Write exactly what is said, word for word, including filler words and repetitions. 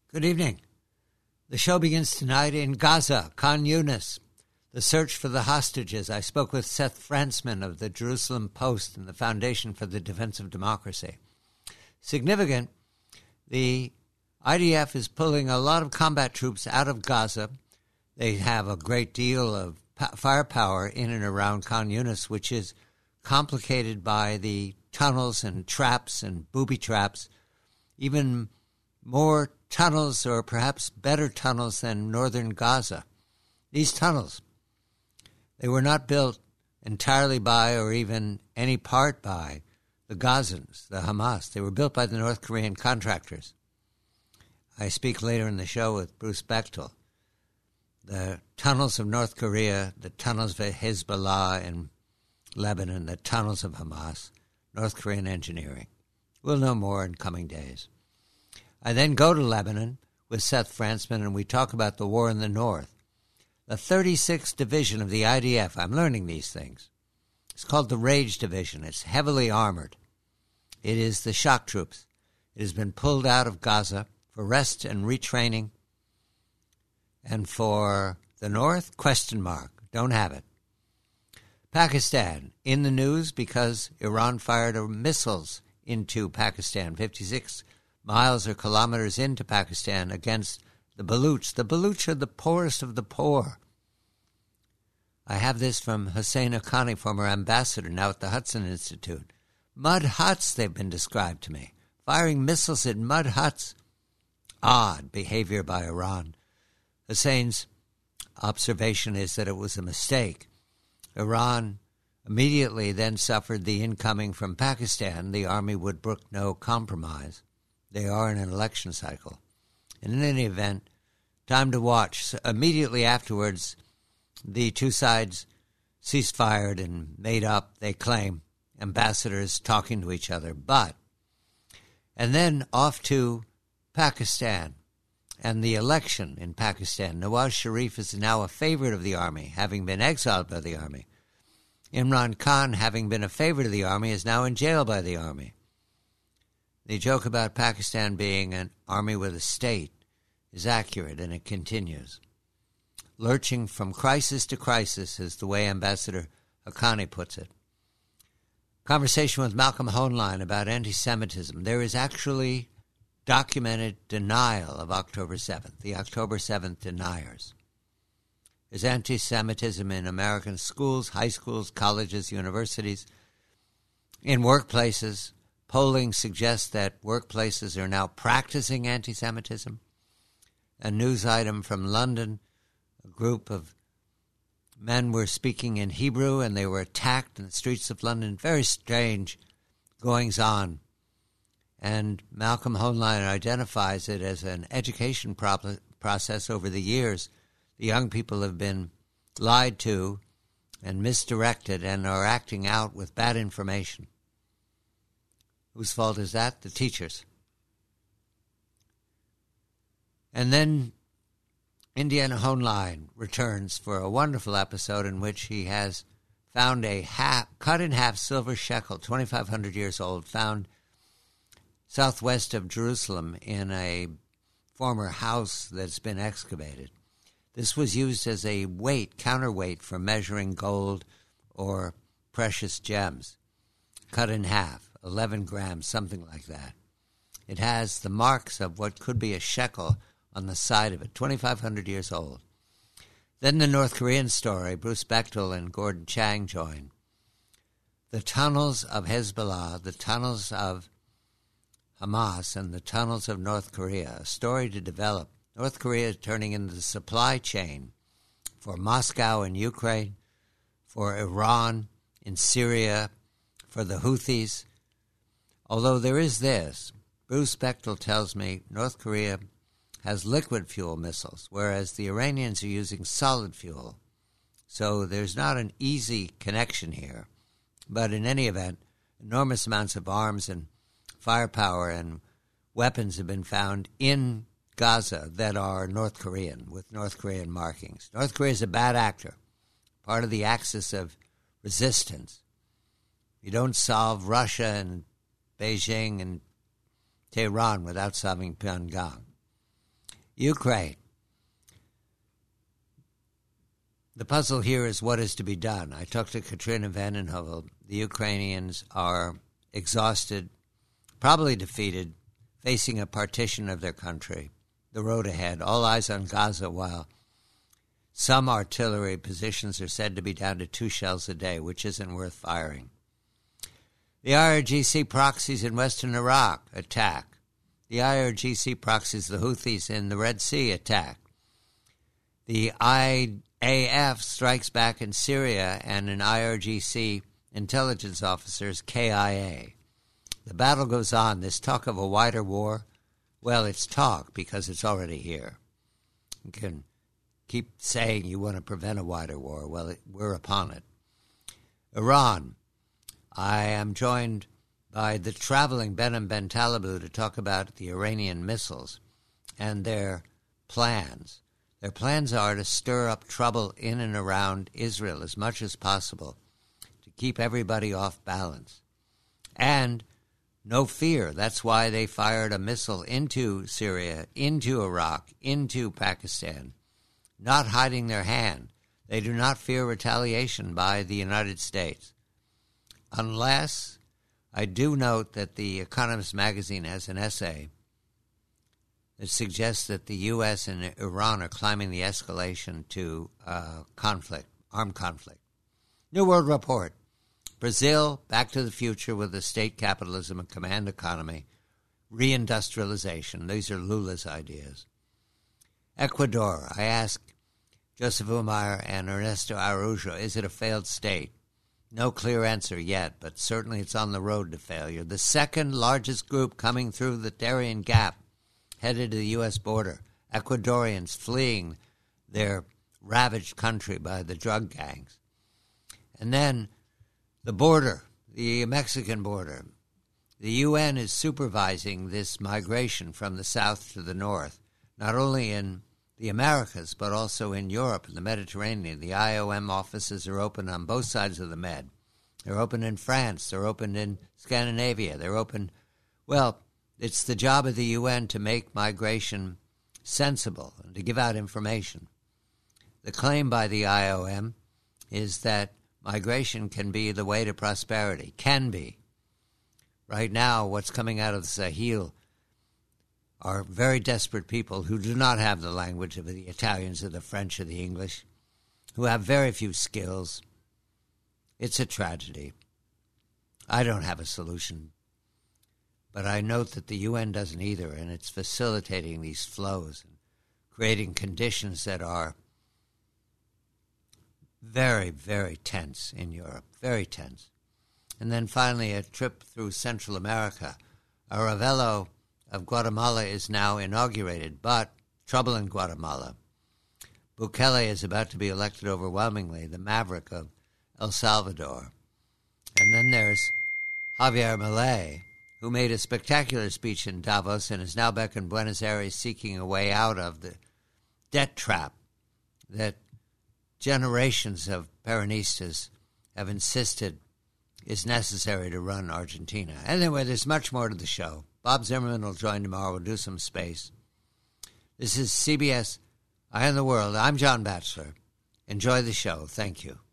Good evening. The show begins tonight in Gaza, Khan Yunis, the search for the hostages. I spoke with Seth Frantzman of the Jerusalem Post and the Foundation for the Defense of Democracy. Significant, the I D F is pulling a lot of combat troops out of Gaza. They have a great deal of firepower in and around Khan Yunis, which is complicated by the tunnels and traps and booby traps, even more tunnels or perhaps better tunnels than northern Gaza. These tunnels, they were not built entirely by or even any part by the Gazans, the Hamas. They were built by the North Korean contractors. I speak later in the show with Bruce Bechtel. The tunnels of North Korea, the tunnels of Hezbollah in Lebanon, the tunnels of Hamas, North Korean engineering. We'll know more in coming days. I then go to Lebanon with Seth Frantzman, and we talk about the war in the north. The thirty-sixth Division of the I D F, I'm learning these things. It's called the Rage Division. It's heavily armored. It is the shock troops. It has been pulled out of Gaza for rest and retraining. And for the north, question mark, don't have it. Pakistan, in the news because Iran fired missiles into Pakistan, fifty-six miles or kilometers into Pakistan against the Baluch. The Baluch are the poorest of the poor. I have this from Hussein Haqqani, former ambassador, now at the Hudson Institute. Mud huts, they've been described to me. Firing missiles in mud huts. Odd behavior by Iran. Hussein's observation is that it was a mistake. Iran immediately then suffered the incoming from Pakistan. The army would brook no compromise. They are in an election cycle. And in any event, time to watch. So immediately afterwards, the two sides ceased fire and made up, they claim, ambassadors talking to each other. But, and then off to Pakistan and the election in Pakistan. Nawaz Sharif is now a favorite of the army, having been exiled by the army. Imran Khan, having been a favorite of the army, is now in jail by the army. The joke about Pakistan being an army with a state is accurate, and it continues. Lurching from crisis to crisis is the way Ambassador Haqqani puts it. Conversation with Malcolm Hoenlein about anti-Semitism. There is actually documented denial of October seventh, the October seventh deniers. There's anti-Semitism in American schools, high schools, colleges, universities, in workplaces. Polling suggests that workplaces are now practicing anti-Semitism. A news item from London, a group of men were speaking in Hebrew and they were attacked in the streets of London. Very strange goings-on. And Malcolm Hoenlein identifies it as an education pro- process over the years. The young people have been lied to and misdirected and are acting out with bad information. Whose fault is that? The teachers. And then Indiana Hoenlein returns for a wonderful episode in which he has found a half, cut-in-half silver shekel, twenty-five hundred years old, found southwest of Jerusalem in a former house that's been excavated. This was used as a weight, counterweight for measuring gold or precious gems, cut in half. eleven grams, something like that. It has the marks of what could be a shekel on the side of it, twenty-five hundred years old. Then the North Korean story, Bruce Bechtel and Gordon Chang join. The tunnels of Hezbollah, the tunnels of Hamas, and the tunnels of North Korea, a story to develop. North Korea is turning into the supply chain for Moscow in Ukraine, for Iran in Syria, for the Houthis. Although there is this, Bruce Bechtel tells me North Korea has liquid fuel missiles, whereas the Iranians are using solid fuel. So there's not an easy connection here. But in any event, enormous amounts of arms and firepower and weapons have been found in Gaza that are North Korean, with North Korean markings. North Korea is a bad actor, part of the axis of resistance. You don't solve Russia and Beijing and Tehran without solving Pyongyang. Ukraine. The puzzle here is what is to be done. I talked to Katrina Vanden Heuvel. The Ukrainians are exhausted, probably defeated, facing a partition of their country. The road ahead, all eyes on Gaza, while some artillery positions are said to be down to two shells a day, which isn't worth firing. The I R G C proxies in western Iraq attack. The I R G C proxies, the Houthis in the Red Sea, attack. The I A F strikes back in Syria, and an I R G C intelligence officer's K I A. The battle goes on. This talk of a wider war, well, it's talk because it's already here. You can keep saying you want to prevent a wider war. Well, it, we're upon it. Iran. I am joined by the traveling Behnam Bentaleb to talk about the Iranian missiles and their plans. Their plans are to stir up trouble in and around Israel as much as possible, to keep everybody off balance. And no fear. That's why they fired a missile into Syria, into Iraq, into Pakistan, not hiding their hand. They do not fear retaliation by the United States. Unless, I do note that the Economist magazine has an essay that suggests that the U S and Iran are climbing the escalation to uh, conflict, armed conflict. New World Report. Brazil, back to the future with a state capitalism and command economy, reindustrialization. These are Lula's ideas. Ecuador. I asked Joseph Umar and Ernesto Araujo, is it a failed state? No clear answer yet, but certainly it's on the road to failure. The second largest group coming through the Darien Gap, headed to the U S border, Ecuadorians fleeing their ravaged country by the drug gangs. And then the border, the Mexican border. The U N is supervising this migration from the south to the north, not only in the Americas, but also in Europe and the Mediterranean. The I O M offices are open on both sides of the Med. They're open in France. They're open in Scandinavia. They're open, well, it's the job of the U N to make migration sensible and to give out information. The claim by the I O M is that migration can be the way to prosperity. Can be. Right now, what's coming out of the Sahel are very desperate people who do not have the language of the Italians or the French or the English, who have very few skills. It's a tragedy. I don't have a solution, but I note that the U N doesn't either, and it's facilitating these flows and creating conditions that are very, very tense in Europe, very tense. And then finally, a trip through Central America. Aravelo of Guatemala is now inaugurated, but trouble in Guatemala. Bukele is about to be elected overwhelmingly, the maverick of El Salvador. And then there's Javier Milei, who made a spectacular speech in Davos and is now back in Buenos Aires seeking a way out of the debt trap that generations of Peronistas have insisted is necessary to run Argentina. Anyway, there's much more to the show. Bob Zimmerman will join tomorrow. We'll do some space. This is C B S Eye on the World. I'm John Batchelor. Enjoy the show. Thank you.